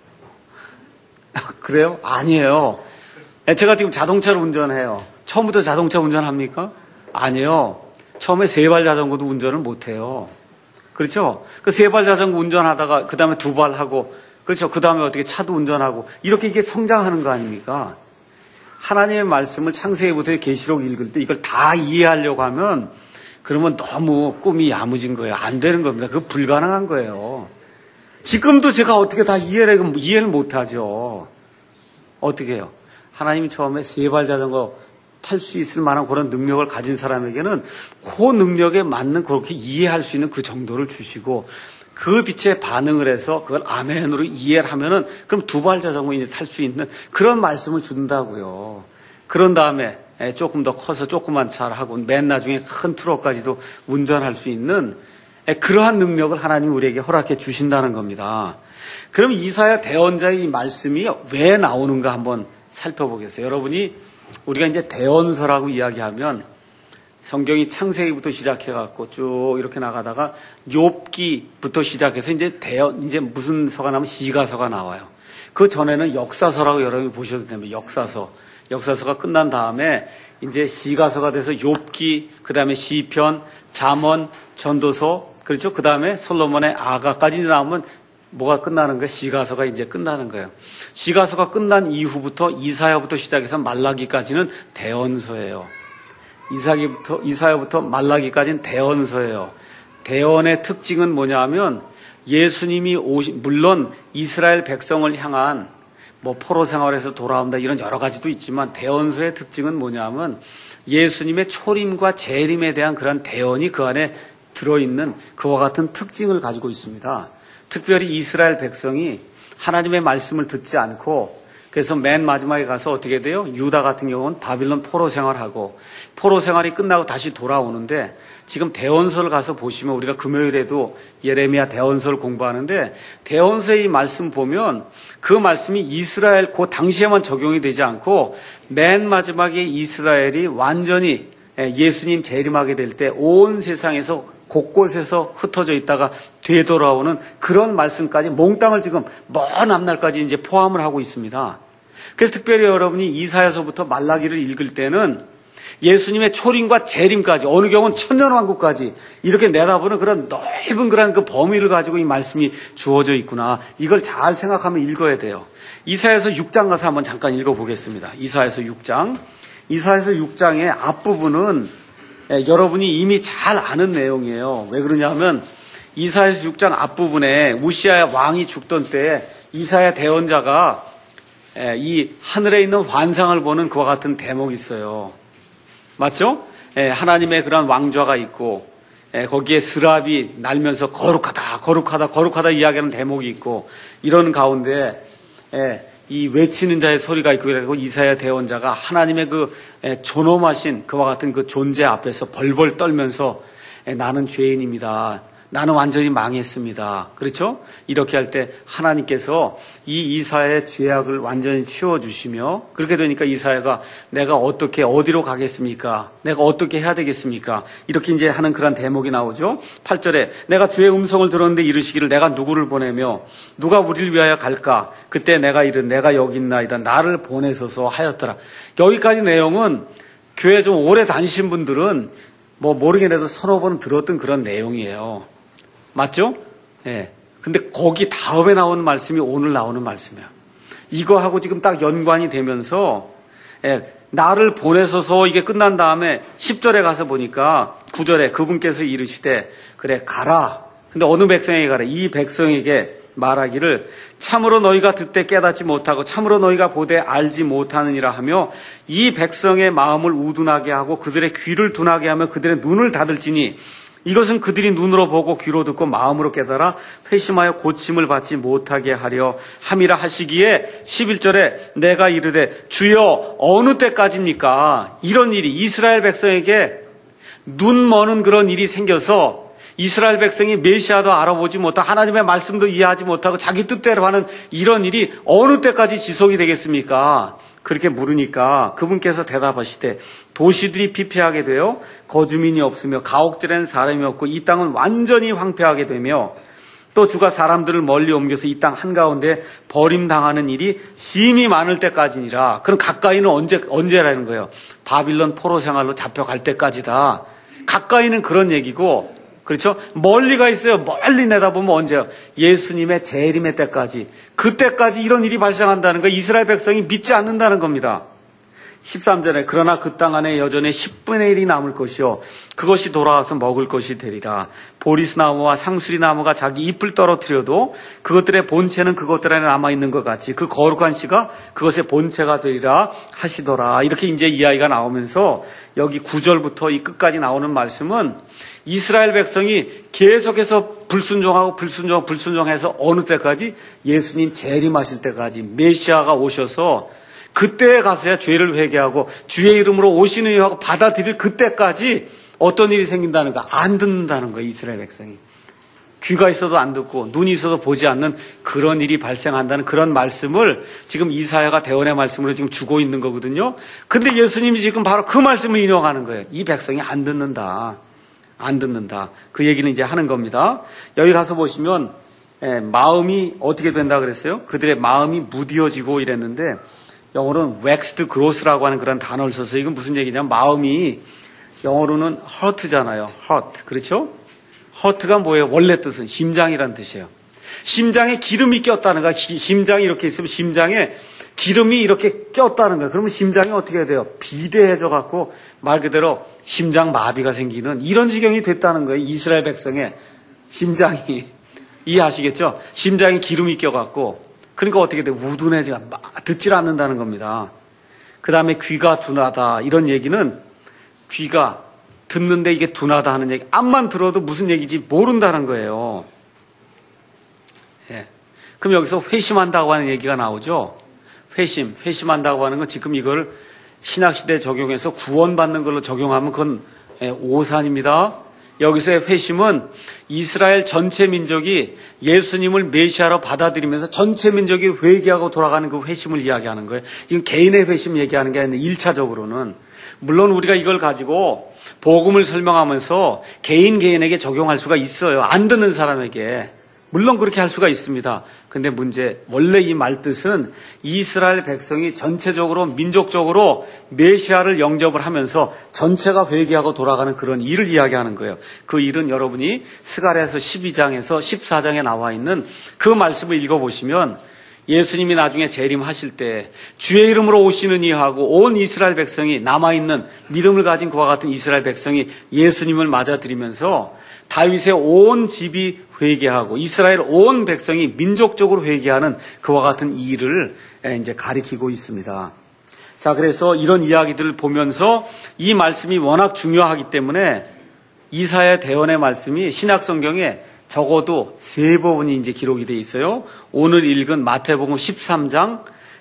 그래요? 아니에요. 제가 지금 자동차를 운전해요. 처음부터 자동차 운전합니까? 아니에요. 처음에 세발 자전거도 운전을 못해요. 그렇죠? 그 세발 자전거 운전하다가 그 다음에 두 발 하고 그렇죠? 그 다음에 어떻게 차도 운전하고 이렇게 이게 성장하는 거 아닙니까? 하나님의 말씀을 창세기부터 계시록 읽을 때 이걸 다 이해하려고 하면 그러면 너무 꿈이 야무진 거예요. 안 되는 겁니다. 그거 불가능한 거예요. 지금도 제가 어떻게 다 이해를, 이해를 못하죠. 어떻게 해요? 하나님이 처음에 세발 자전거 탈 수 있을 만한 그런 능력을 가진 사람에게는 그 능력에 맞는 그렇게 이해할 수 있는 그 정도를 주시고 그 빛에 반응을 해서 그걸 아멘으로 이해를 하면은 그럼 두 발 자전거 이제 탈 수 있는 그런 말씀을 준다고요. 그런 다음에 조금 더 커서 조그만 차를 하고 맨 나중에 큰 트럭까지도 운전할 수 있는 그러한 능력을 하나님이 우리에게 허락해 주신다는 겁니다. 그럼 이사야 대언자의 이 말씀이 왜 나오는가 한번 살펴보겠어요. 여러분이 우리가 이제 대언서라고 이야기하면 성경이 창세기부터 시작해갖고 쭉 이렇게 나가다가 욥기부터 시작해서 이제 대언, 이제 무슨 서가 나오면 시가서가 나와요. 그 전에는 역사서라고 여러분이 보셔도 됩니다. 역사서. 역사서가 끝난 다음에 이제 시가서가 돼서 욥기, 그 다음에 시편, 잠언, 전도서, 그렇죠? 그 다음에 솔로몬의 아가까지 나오면 뭐가 끝나는 거예요? 시가서가 이제 끝나는 거예요. 시가서가 끝난 이후부터 이사야부터 시작해서 말라기까지는 대언서예요. 이사기부터, 이사야부터 말라기까지는 대언서예요. 대언의 특징은 뭐냐 하면 예수님이 오신, 물론 이스라엘 백성을 향한 뭐 포로 생활에서 돌아온다 이런 여러 가지도 있지만 대언서의 특징은 뭐냐면 예수님의 초림과 재림에 대한 그런 대언이 그 안에 들어있는 그와 같은 특징을 가지고 있습니다. 특별히 이스라엘 백성이 하나님의 말씀을 듣지 않고 그래서 맨 마지막에 가서 어떻게 돼요? 유다 같은 경우는 바빌론 포로 생활하고 포로 생활이 끝나고 다시 돌아오는데 지금 대언서를 가서 보시면 우리가 금요일에도 예레미야 대언서를 공부하는데 대언서의 이 말씀 보면 그 말씀이 이스라엘 그 당시에만 적용이 되지 않고 맨 마지막에 이스라엘이 완전히 예수님 재림하게 될 때 온 세상에서 곳곳에서 흩어져 있다가 되돌아오는 그런 말씀까지 몽땅을 지금 먼 앞날까지 이제 포함을 하고 있습니다. 그래서 특별히 여러분이 이사야서부터 말라기를 읽을 때는 예수님의 초림과 재림까지 어느 경우는 천년왕국까지 이렇게 내다보는 그런 넓은 그런 그 범위를 가지고 이 말씀이 주어져 있구나. 이걸 잘 생각하면 읽어야 돼요. 이사야서 육 장 가서 한번 잠깐 읽어보겠습니다. 이사야서 육 장. 이사야서 육 장의 앞부분은 여러분이 이미 잘 아는 내용이에요. 왜 그러냐면 이사야서 육 장 앞부분에 우시아 왕이 죽던 때에 이사야 대언자가 이 하늘에 있는 환상을 보는 그와 같은 대목이 있어요. 맞죠? 하나님의 그런 왕좌가 있고 거기에 스랍이 날면서 거룩하다 거룩하다 거룩하다 이야기하는 대목이 있고 이런 가운데 이 외치는 자의 소리가 있고 그래고 이사야 대언자가 하나님의 그 존엄하신 그와 같은 그 존재 앞에서 벌벌 떨면서 나는 죄인입니다. 나는 완전히 망했습니다. 그렇죠? 이렇게 할 때 하나님께서 이 이사야의 죄악을 완전히 치워주시며 그렇게 되니까 이사야가 내가 어떻게 어디로 가겠습니까? 내가 어떻게 해야 되겠습니까? 이렇게 이제 하는 그런 대목이 나오죠. 팔 절에 내가 주의 음성을 들었는데 이르시기를 내가 누구를 보내며 누가 우리를 위하여 갈까? 그때 내가 이른 내가 여기 있나이다. 나를 보내소서 하였더라. 여기까지 내용은 교회 좀 오래 다니신 분들은 뭐 모르긴 해도 서너 번 들었던 그런 내용이에요. 맞죠? 예. 근데 거기 다음에 나오는 말씀이 오늘 나오는 말씀이에요. 이거하고 지금 딱 연관이 되면서, 예, 나를 보내소서 이게 끝난 다음에 십 절에 가서 보니까 구 절에 그분께서 이르시되, 그래, 가라. 근데 어느 백성에게 가라? 이 백성에게 말하기를 참으로 너희가 듣되 깨닫지 못하고 참으로 너희가 보되 알지 못하느니라 하며 이 백성의 마음을 우둔하게 하고 그들의 귀를 둔하게 하며 그들의 눈을 닫을지니 이것은 그들이 눈으로 보고 귀로 듣고 마음으로 깨달아 회심하여 고침을 받지 못하게 하려 함이라 하시기에 십일 절에 내가 이르되 주여 어느 때까지입니까? 이런 일이 이스라엘 백성에게 눈 머는 그런 일이 생겨서 이스라엘 백성이 메시아도 알아보지 못하고 하나님의 말씀도 이해하지 못하고 자기 뜻대로 하는 이런 일이 어느 때까지 지속이 되겠습니까? 그렇게 물으니까 그분께서 대답하시되 도시들이 피폐하게 되어 거주민이 없으며 가옥들에는 사람이 없고 이 땅은 완전히 황폐하게 되며 또 주가 사람들을 멀리 옮겨서 이 땅 한가운데 버림당하는 일이 심히 많을 때까지니라. 그럼 가까이는 언제, 언제라는 거예요? 바빌론 포로 생활로 잡혀갈 때까지다. 가까이는 그런 얘기고 그렇죠? 멀리가 있어요. 멀리 내다보면 언제요? 예수님의 재림의 때까지. 그때까지 이런 일이 발생한다는 거예요. 이스라엘 백성이 믿지 않는다는 겁니다. 십삼 절에 그러나 그 땅 안에 여전히 십분의 일이 남을 것이요 그것이 돌아와서 먹을 것이 되리라. 보리스나무와 상수리나무가 자기 잎을 떨어뜨려도 그것들의 본체는 그것들 안에 남아있는 것 같이 그 거룩한 씨가 그것의 본체가 되리라 하시더라. 이렇게 이제 이야기가 나오면서 여기 구 절부터 이 끝까지 나오는 말씀은 이스라엘 백성이 계속해서 불순종하고 불순종, 불순종해서 어느 때까지? 예수님 재림하실 때까지 메시아가 오셔서 그때에 가서야 죄를 회개하고 주의 이름으로 오시는 이하고 받아들일 그때까지 어떤 일이 생긴다는 거 안 듣는다는 거예요. 이스라엘 백성이. 귀가 있어도 안 듣고 눈이 있어도 보지 않는 그런 일이 발생한다는 그런 말씀을 지금 이사야가 대언의 말씀으로 지금 주고 있는 거거든요. 근데 예수님이 지금 바로 그 말씀을 인용하는 거예요. 이 백성이 안 듣는다. 안 듣는다. 그 얘기는 이제 하는 겁니다. 여기 가서 보시면 예, 마음이 어떻게 된다 그랬어요? 그들의 마음이 무디어지고 이랬는데 영어로는 waxed gross라고 하는 그런 단어를 써서 이건 무슨 얘기냐면 마음이 영어로는 hurt잖아요. hurt. 그렇죠? hurt가 뭐예요? 원래 뜻은 심장이란 뜻이에요. 심장에 기름이 꼈다는 거야. 심장이 이렇게 있으면 심장에 기름이 이렇게 꼈다는 거예요. 그러면 심장이 어떻게 돼요? 비대해져 갖고 말 그대로 심장 마비가 생기는 이런 지경이 됐다는 거예요. 이스라엘 백성의 심장이. 이해하시겠죠? 심장에 기름이 껴갖고 그러니까 어떻게 돼? 우둔해져 듣질 않는다는 겁니다. 그 다음에 귀가 둔하다 이런 얘기는 귀가 듣는데 이게 둔하다 하는 얘기 앞만 들어도 무슨 얘기인지 모른다는 거예요. 예. 그럼 여기서 회심한다고 하는 얘기가 나오죠. 회심, 회심한다고 하는 건 지금 이걸 신학시대에 적용해서 구원받는 걸로 적용하면 그건 오산입니다. 여기서의 회심은 이스라엘 전체 민족이 예수님을 메시아로 받아들이면서 전체 민족이 회개하고 돌아가는 그 회심을 이야기하는 거예요. 이건 개인의 회심 얘기하는 게 아니라 일 차적으로는. 물론 우리가 이걸 가지고 복음을 설명하면서 개인 개인에게 적용할 수가 있어요. 안 듣는 사람에게. 물론 그렇게 할 수가 있습니다. 근데 문제, 원래 이 말뜻은 이스라엘 백성이 전체적으로 민족적으로 메시아를 영접을 하면서 전체가 회개하고 돌아가는 그런 일을 이야기하는 거예요. 그 일은 여러분이 스가랴서 십이 장에서 십사 장에 나와 있는 그 말씀을 읽어보시면 예수님이 나중에 재림하실 때 주의 이름으로 오시는 이하고 온 이스라엘 백성이 남아있는 믿음을 가진 그와 같은 이스라엘 백성이 예수님을 맞아들이면서 다윗의 온 집이 회개하고 이스라엘 온 백성이 민족적으로 회개하는 그와 같은 일을 이제 가리키고 있습니다. 자, 그래서 이런 이야기들을 보면서 이 말씀이 워낙 중요하기 때문에 이사야 대언의 말씀이 신약 성경에 적어도 세 부분이 이제 기록이 되어 있어요. 오늘 읽은 마태복음 십삼 장,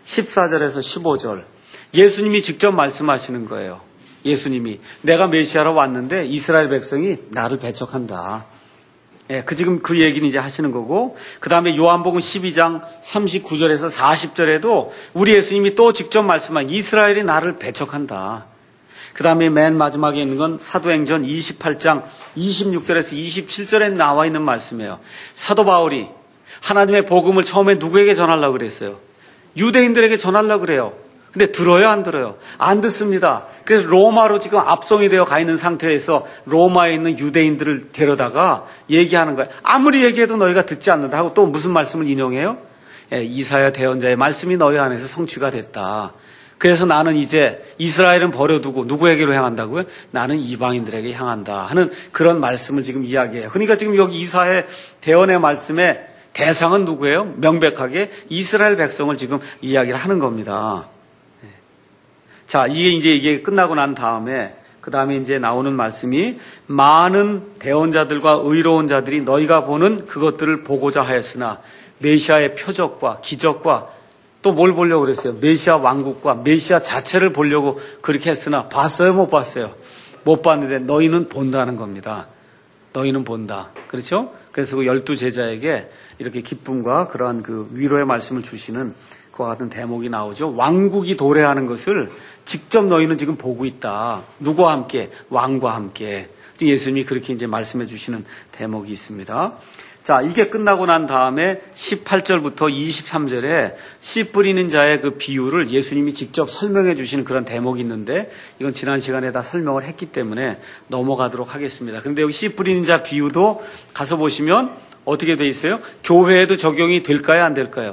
십사 절에서 십오 절. 예수님이 직접 말씀하시는 거예요. 예수님이 내가 메시아로 왔는데 이스라엘 백성이 나를 배척한다. 예, 그 지금 그 얘기는 이제 하시는 거고, 그 다음에 요한복음 십이 장 삼십구 절에서 사십 절에도 우리 예수님이 또 직접 말씀한 이스라엘이 나를 배척한다. 그 다음에 맨 마지막에 있는 건 사도행전 이십팔 장 이십육 절에서 이십칠 절에 나와 있는 말씀이에요. 사도 바울이 하나님의 복음을 처음에 누구에게 전하려고 그랬어요? 유대인들에게 전하려고 그래요. 근데 들어요, 안 들어요? 안 듣습니다. 그래서 로마로 지금 압송이 되어 가 있는 상태에서 로마에 있는 유대인들을 데려다가 얘기하는 거예요. 아무리 얘기해도 너희가 듣지 않는다 하고 또 무슨 말씀을 인용해요? 예, 이사야 대언자의 말씀이 너희 안에서 성취가 됐다. 그래서 나는 이제 이스라엘은 버려두고 누구에게로 향한다고요? 나는 이방인들에게 향한다 하는 그런 말씀을 지금 이야기해요. 그러니까 지금 여기 이사야 대언의 말씀에 대상은 누구예요? 명백하게 이스라엘 백성을 지금 이야기를 하는 겁니다. 자, 이게 이제 이게 끝나고 난 다음에, 그 다음에 이제 나오는 말씀이 많은 대언자들과 의로운 자들이 너희가 보는 그것들을 보고자 하였으나 메시아의 표적과 기적과 또 뭘 보려고 그랬어요? 메시아 왕국과 메시아 자체를 보려고 그렇게 했으나 봤어요? 못 봤어요? 못 봤는데 너희는 본다는 겁니다. 너희는 본다. 그렇죠? 그래서 그 열두 제자에게 이렇게 기쁨과 그러한 그 위로의 말씀을 주시는 그와 같은 대목이 나오죠. 왕국이 도래하는 것을 직접 너희는 지금 보고 있다. 누구와 함께? 왕과 함께. 예수님이 그렇게 이제 말씀해 주시는 대목이 있습니다. 자, 이게 끝나고 난 다음에 십팔 절부터 이십삼 절에 씨 뿌리는 자의 그 비유를 예수님이 직접 설명해 주시는 그런 대목이 있는데, 이건 지난 시간에 다 설명을 했기 때문에 넘어가도록 하겠습니다. 그런데 여기 씨 뿌리는 자 비유도 가서 보시면 어떻게 돼 있어요? 교회에도 적용이 될까요? 안 될까요?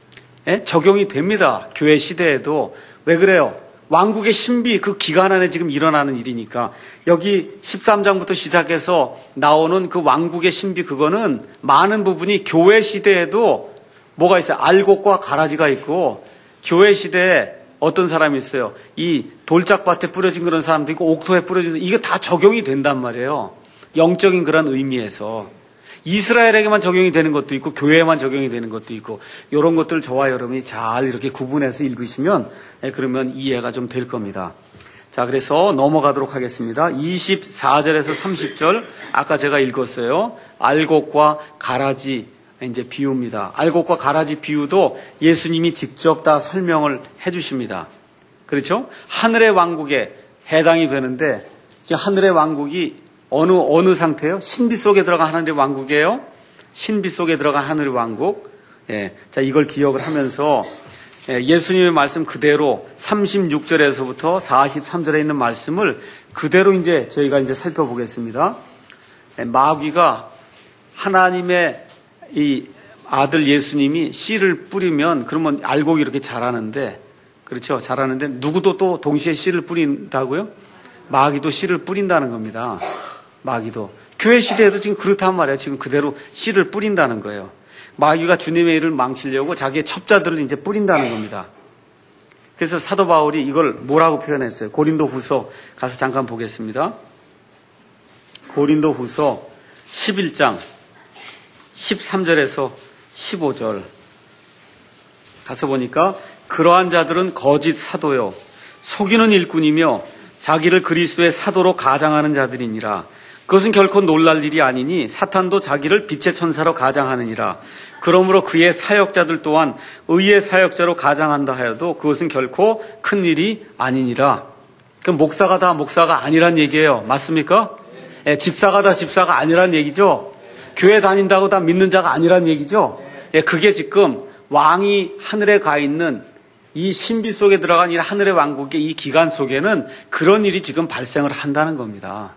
예? 적용이 됩니다. 교회 시대에도. 왜 그래요? 왕국의 신비, 그 기간 안에 지금 일어나는 일이니까. 여기 십삼 장부터 시작해서 나오는 그 왕국의 신비, 그거는 많은 부분이 교회 시대에도 뭐가 있어요? 알곡과 가라지가 있고, 교회 시대에 어떤 사람이 있어요? 이 돌짝밭에 뿌려진 그런 사람도 있고, 옥토에 뿌려진, 이게 다 적용이 된단 말이에요. 영적인 그런 의미에서. 이스라엘에게만 적용이 되는 것도 있고 교회에만 적용이 되는 것도 있고, 이런 것들 저와 여러분이 잘 이렇게 구분해서 읽으시면 그러면 이해가 좀 될 겁니다. 자, 그래서 넘어가도록 하겠습니다. 이십사 절에서 삼십 절 아까 제가 읽었어요. 알곡과 가라지 이제 비유입니다. 알곡과 가라지 비유도 예수님이 직접 다 설명을 해주십니다. 그렇죠? 하늘의 왕국에 해당이 되는데, 이제 하늘의 왕국이 어느, 어느 상태예요? 신비 속에 들어간 하늘의 왕국이에요? 신비 속에 들어간 하늘의 왕국. 예. 자, 이걸 기억을 하면서, 예, 예수님의 말씀 그대로 삼십육 절에서부터 사십삼 절에 있는 말씀을 그대로 이제 저희가 이제 살펴보겠습니다. 예, 마귀가 하나님의 이 아들 예수님이 씨를 뿌리면 그러면 알곡이 이렇게 자라는데, 그렇죠? 자라는데 누구도 또 동시에 씨를 뿌린다고요? 마귀도 씨를 뿌린다는 겁니다. 마귀도. 교회 시대에도 지금 그렇단 말이에요. 지금 그대로 씨를 뿌린다는 거예요. 마귀가 주님의 일을 망치려고 자기의 첩자들을 이제 뿌린다는 겁니다. 그래서 사도 바울이 이걸 뭐라고 표현했어요? 고린도 후서 가서 잠깐 보겠습니다. 고린도 후서 십일 장 십삼 절에서 십오 절 가서 보니까 그러한 자들은 거짓 사도요 속이는 일꾼이며 자기를 그리스도의 사도로 가장하는 자들이니라. 그것은 결코 놀랄 일이 아니니 사탄도 자기를 빛의 천사로 가장하느니라. 그러므로 그의 사역자들 또한 의의 사역자로 가장한다 하여도 그것은 결코 큰 일이 아니니라. 그럼 목사가 다 목사가 아니란 얘기예요. 맞습니까? 예, 집사가 다 집사가 아니란 얘기죠. 교회 다닌다고 다 믿는 자가 아니란 얘기죠. 예, 그게 지금 왕이 하늘에 가 있는 이 신비 속에 들어간 이 하늘의 왕국의 이 기간 속에는 그런 일이 지금 발생을 한다는 겁니다.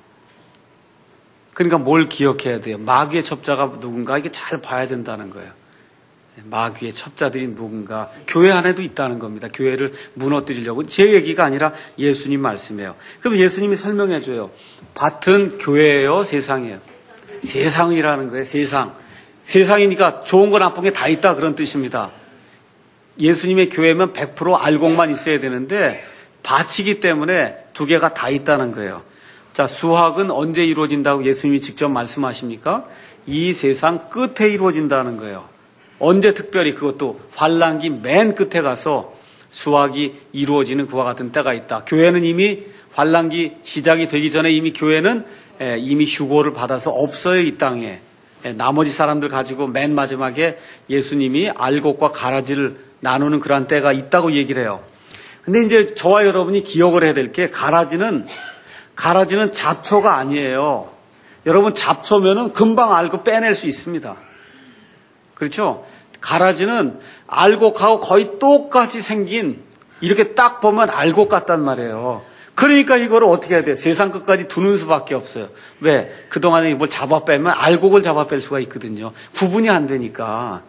그러니까 뭘 기억해야 돼요? 마귀의 첩자가 누군가, 이게 잘 봐야 된다는 거예요. 마귀의 첩자들이 누군가, 교회 안에도 있다는 겁니다. 교회를 무너뜨리려고. 제 얘기가 아니라 예수님 말씀이에요. 그럼 예수님이 설명해 줘요. 밭은 교회예요, 세상이에요? 세상이라는 거예요. 세상. 세상이니까 좋은 거 나쁜 게 다 있다, 그런 뜻입니다. 예수님의 교회면 백 퍼센트 알곡만 있어야 되는데 밭이기 때문에 두 개가 다 있다는 거예요. 자, 수확은 언제 이루어진다고 예수님이 직접 말씀하십니까? 이 세상 끝에 이루어진다는 거예요. 언제 특별히, 그것도 환란기 맨 끝에 가서 수확이 이루어지는 그와 같은 때가 있다. 교회는 이미 환란기 시작이 되기 전에 이미 교회는 이미 휴고를 받아서 없어요, 이 땅에. 나머지 사람들 가지고 맨 마지막에 예수님이 알곡과 가라지를 나누는 그러한 때가 있다고 얘기를 해요. 근데 이제 저와 여러분이 기억을 해야 될 게 가라지는 가라지는 잡초가 아니에요. 여러분 잡초면은 금방 알고 빼낼 수 있습니다. 그렇죠? 가라지는 알곡하고 거의 똑같이 생긴 이렇게 딱 보면 알곡 같단 말이에요. 그러니까 이거를 어떻게 해야 돼? 세상 끝까지 두는 수밖에 없어요. 왜? 그동안에 뭘 잡아 빼면 알곡을 잡아 뺄 수가 있거든요. 구분이 안 되니까.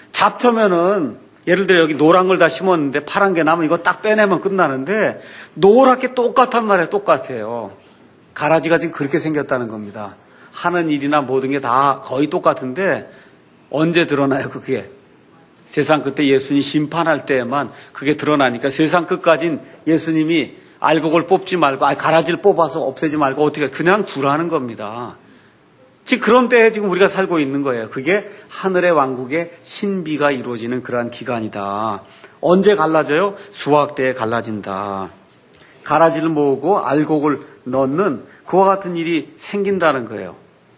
잡초면은 예를 들어 여기 노란 걸 다 심었는데 파란 게 나면 이거 딱 빼내면 끝나는데 노랗게 똑같단 말이에요. 똑같아요. 가라지가 지금 그렇게 생겼다는 겁니다. 하는 일이나 모든 게 다 거의 똑같은데 언제 드러나요, 그게? 세상 끝에 예수님 심판할 때에만 그게 드러나니까 세상 끝까지는 예수님이 알곡을 뽑지 말고, 아니, 가라지를 뽑아서 없애지 말고 어떻게 그냥 두라는 겁니다. 지금 그런 때에 지금 우리가 살고 있는 거예요. 그게 하늘의 왕국의 신비가 이루어지는 그러한 기간이다. 언제 갈라져요? 수확 때에 갈라진다. 가라지를 모으고 알곡을 넣는 그와 같은 일이 생긴다는 거예요.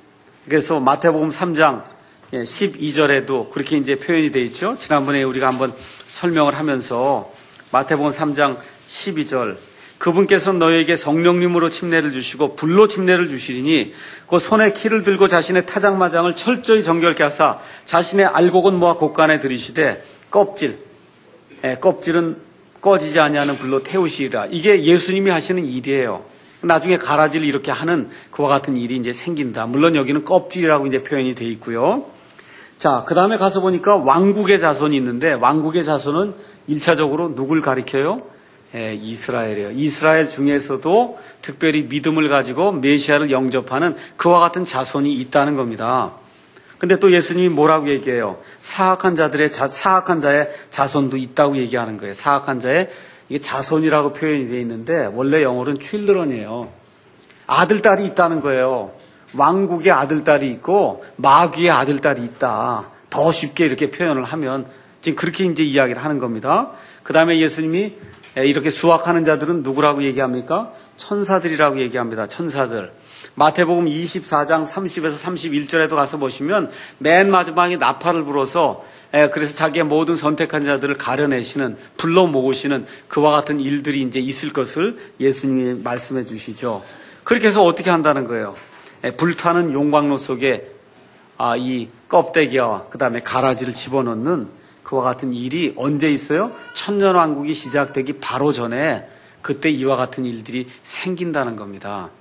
그래서 마태복음 삼 장 십이 절에도 그렇게 이제 표현이 되어 있죠. 지난번에 우리가 한번 설명을 하면서 마태복음 삼 장 십이 절 그분께서 너에게 성령님으로 침례를 주시고 불로 침례를 주시리니 그 손에 키를 들고 자신의 타작마장을 철저히 정결케 하사 자신의 알곡은 모아 곳간에 들이시되 껍질, 예, 껍질은 꺼지지 아니하는 불로 태우시리라. 이게 예수님이 하시는 일이에요. 나중에 가라지를 이렇게 하는 그와 같은 일이 이제 생긴다. 물론 여기는 껍질이라고 이제 표현이 되어 있고요. 자, 그 다음에 가서 보니까 왕국의 자손이 있는데 왕국의 자손은 일차적으로 누굴 가리켜요? 예, 이스라엘이에요. 이스라엘 중에서도 특별히 믿음을 가지고 메시아를 영접하는 그와 같은 자손이 있다는 겁니다. 근데 또 예수님이 뭐라고 얘기해요? 사악한 자들의 자, 사악한 자의 자손도 있다고 얘기하는 거예요. 사악한 자의 이게 자손이라고 표현이 되어 있는데 원래 영어로는 children이에요. 아들, 딸이 있다는 거예요. 왕국의 아들, 딸이 있고 마귀의 아들, 딸이 있다. 더 쉽게 이렇게 표현을 하면 지금 그렇게 이제 이야기를 하는 겁니다. 그 다음에 예수님이 이렇게 수확하는 자들은 누구라고 얘기합니까? 천사들이라고 얘기합니다. 천사들. 마태복음 이십사 장 삼십에서 삼십일 절에도 가서 보시면 맨 마지막에 나팔을 불어서 그래서 자기의 모든 선택한 자들을 가려내시는, 불러 모으시는 그와 같은 일들이 이제 있을 것을 예수님이 말씀해 주시죠. 그렇게 해서 어떻게 한다는 거예요? 불타는 용광로 속에 이 껍데기와 그 다음에 가라지를 집어넣는 그와 같은 일이 언제 있어요? 천년왕국이 시작되기 바로 전에 그때 이와 같은 일들이 생긴다는 겁니다.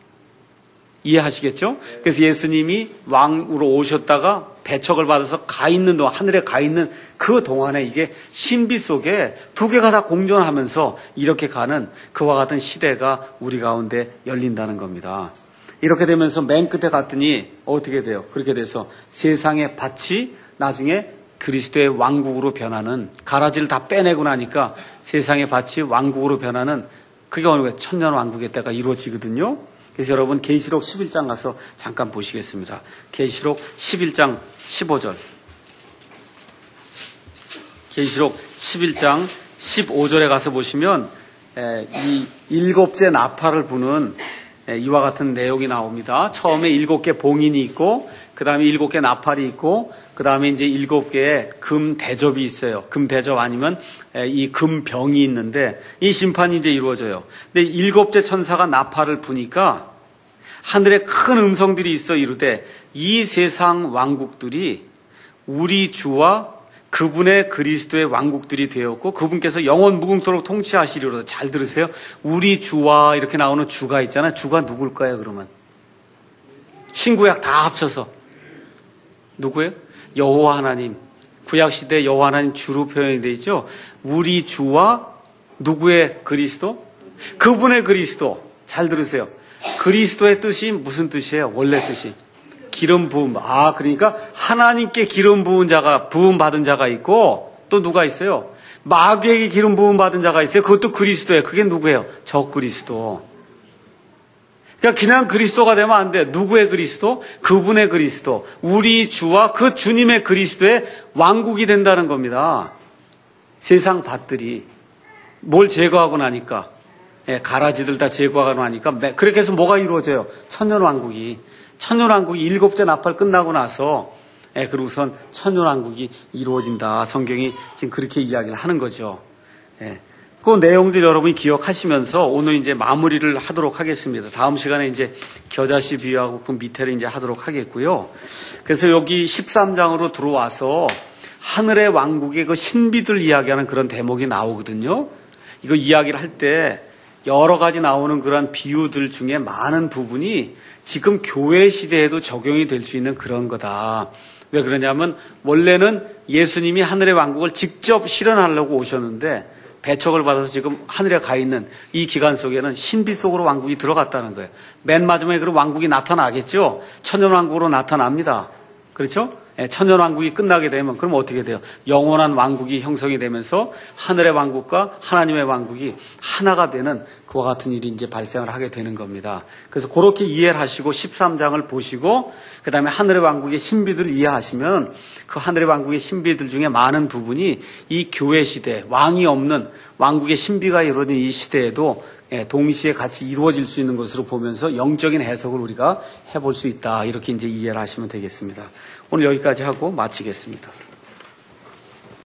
이해하시겠죠? 그래서 예수님이 왕으로 오셨다가 배척을 받아서 가 있는 동안, 하늘에 가 있는 그 동안에 이게 신비 속에 두 개가 다 공존하면서 이렇게 가는 그와 같은 시대가 우리 가운데 열린다는 겁니다. 이렇게 되면서 맨 끝에 갔더니 어떻게 돼요? 그렇게 돼서 세상의 밭이 나중에 그리스도의 왕국으로 변하는, 가라지를 다 빼내고 나니까 세상의 밭이 왕국으로 변하는 그게 어느 거예요? 천년 왕국의 때가 이루어지거든요. 그래서 여러분 계시록 십일 장 가서 잠깐 보시겠습니다. 계시록 십일 장 십오 절. 계시록 십일 장 십오 절에 가서 보시면 이 일곱째 나팔을 부는 이와 같은 내용이 나옵니다. 처음에 일곱 개 봉인이 있고, 그 다음에 일곱 개 나팔이 있고, 그 다음에 이제 일곱 개의 금 대접이 있어요. 금 대접 아니면 이 금 병이 있는데 이 심판이 이제 이루어져요. 근데 일곱째 천사가 나팔을 부니까 하늘에 큰 음성들이 있어 이르되 이 세상 왕국들이 우리 주와 그분의 그리스도의 왕국들이 되었고 그분께서 영원 무궁토록 통치하시리로다. 잘 들으세요. 우리 주와 이렇게 나오는 주가 있잖아요. 주가 누굴까요, 그러면? 신구약 다 합쳐서. 누구예요? 여호와 하나님. 구약시대 여호와 하나님 주로 표현이 되어 있죠. 우리 주와 누구의 그리스도? 그분의 그리스도. 잘 들으세요. 그리스도의 뜻이 무슨 뜻이에요? 원래 뜻이. 기름 부음. 아, 그러니까 하나님께 기름 부은 자가, 부음 받은 자가 있고 또 누가 있어요? 마귀에게 기름 부음 받은 자가 있어요. 그것도 그리스도예요. 그게 누구예요? 저 그리스도. 그러니까 그냥 그리스도가 되면 안 돼. 누구의 그리스도? 그분의 그리스도. 우리 주와 그 주님의 그리스도의 왕국이 된다는 겁니다. 세상 밭들이. 뭘 제거하고 나니까, 예, 가라지들 다 제거하고 나니까, 그렇게 해서 뭐가 이루어져요? 천년왕국이. 천년왕국이 일곱째 나팔 끝나고 나서, 예, 그리고선 천년왕국이 이루어진다. 성경이 지금 그렇게 이야기를 하는 거죠. 예. 그 내용들 여러분이 기억하시면서 오늘 이제 마무리를 하도록 하겠습니다. 다음 시간에 이제 겨자씨 비유하고 그 밑에를 이제 하도록 하겠고요. 그래서 여기 십삼 장으로 들어와서 하늘의 왕국의 그 신비들 이야기하는 그런 대목이 나오거든요. 이거 이야기를 할 때 여러 가지 나오는 그런 비유들 중에 많은 부분이 지금 교회 시대에도 적용이 될 수 있는 그런 거다. 왜 그러냐면 원래는 예수님이 하늘의 왕국을 직접 실현하려고 오셨는데 배척을 받아서 지금 하늘에 가 있는 이 기간 속에는 신비 속으로 왕국이 들어갔다는 거예요. 맨 마지막에 그런 왕국이 나타나겠죠. 천년왕국으로 나타납니다. 그렇죠? 천년왕국이 끝나게 되면 그럼 어떻게 돼요? 영원한 왕국이 형성이 되면서 하늘의 왕국과 하나님의 왕국이 하나가 되는 그와 같은 일이 이제 발생을 하게 되는 겁니다. 그래서 그렇게 이해를 하시고 십삼 장을 보시고 그 다음에 하늘의 왕국의 신비들을 이해하시면 그 하늘의 왕국의 신비들 중에 많은 부분이 이 교회 시대, 왕이 없는 왕국의 신비가 이루어진 이 시대에도 동시에 같이 이루어질 수 있는 것으로 보면서 영적인 해석을 우리가 해볼 수 있다. 이렇게 이제 이해를 하시면 되겠습니다. 오늘 여기까지 하고 마치겠습니다.